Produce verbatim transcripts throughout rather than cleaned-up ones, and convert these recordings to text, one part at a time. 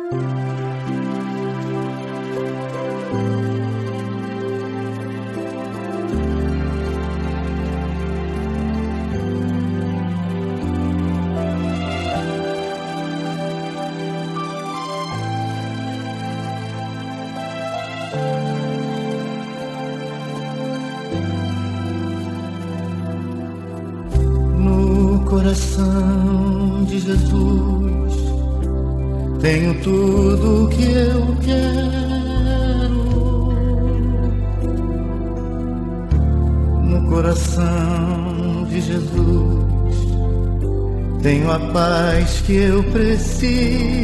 Coração de Jesus, tenho tudo que eu quero. No coração de Jesus, tenho a paz que eu preciso.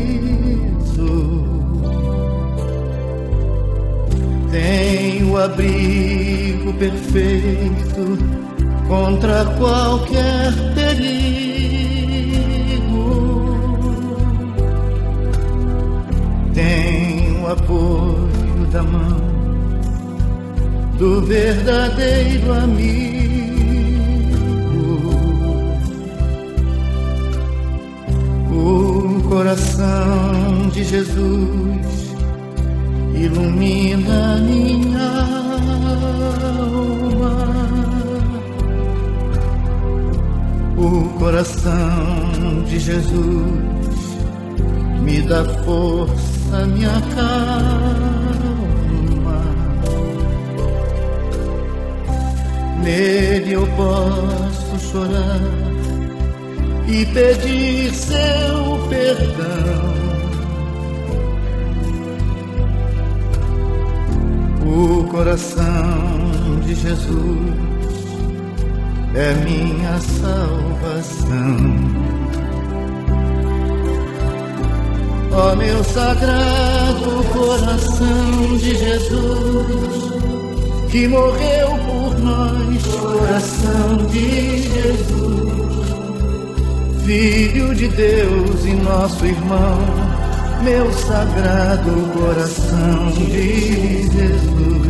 Tenho o abrigo perfeito contra qualquer perigo. Tenho o apoio da mão do verdadeiro amigo. O coração de Jesus ilumina minha alma. O coração de Jesus me dá força, me acalma. Nele eu posso chorar e pedir seu perdão. O coração de Jesus é minha salvação. Ó meu sagrado coração de Jesus, que morreu por nós, coração de Jesus, Filho de Deus e nosso irmão, meu sagrado coração de Jesus.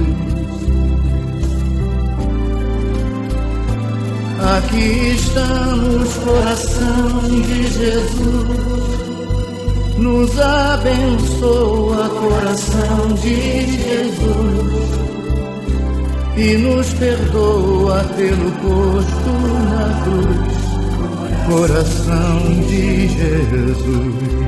Aqui estamos, coração de Jesus, nos abençoa, coração de Jesus, e nos perdoa pelo posto na cruz, coração de Jesus.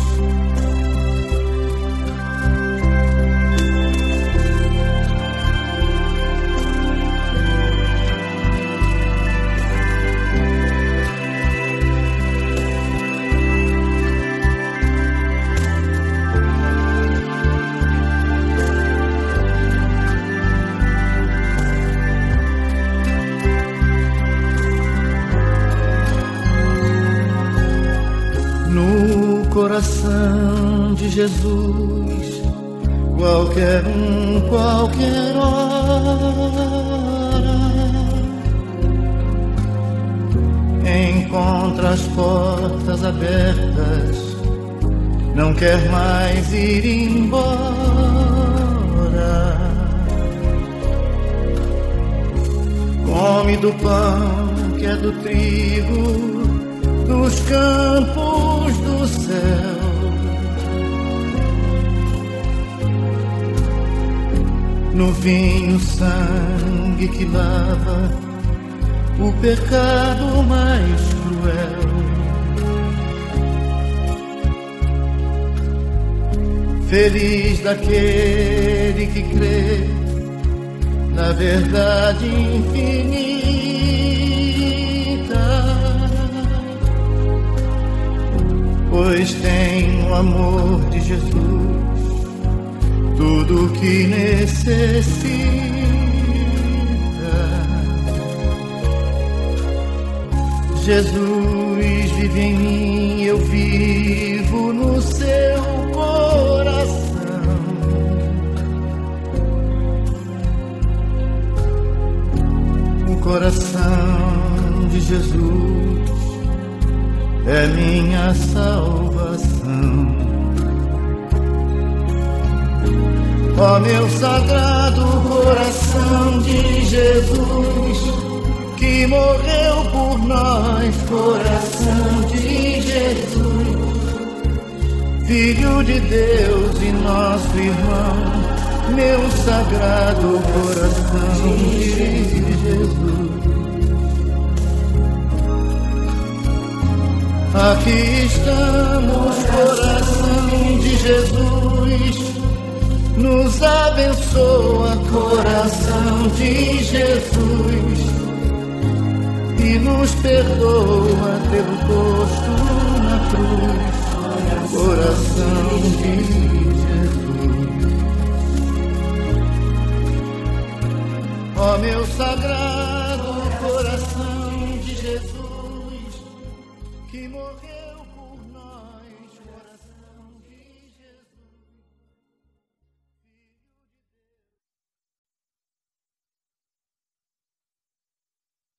Coração de Jesus, qualquer um, qualquer hora, encontra as portas abertas, não quer mais ir embora. Come do pão que é do trigo, dos campos do céu. No vinho, sangue que lava o pecado mais cruel. Feliz daquele que crê na verdade infinita, pois tem o amor de Jesus, tudo que necessita. Jesus vive em mim, eu vivo no seu coração. O coração de Jesus é minha salvação. Ó meu sagrado coração de Jesus, que morreu por nós, coração de Jesus, Filho de Deus e nosso irmão, meu sagrado coração de Jesus. Aqui estamos, coração de Jesus, nos abençoa, coração de Jesus, e nos perdoa pelo gosto na cruz, coração de Jesus. Ó meu sagrado coração de Jesus, que morreu.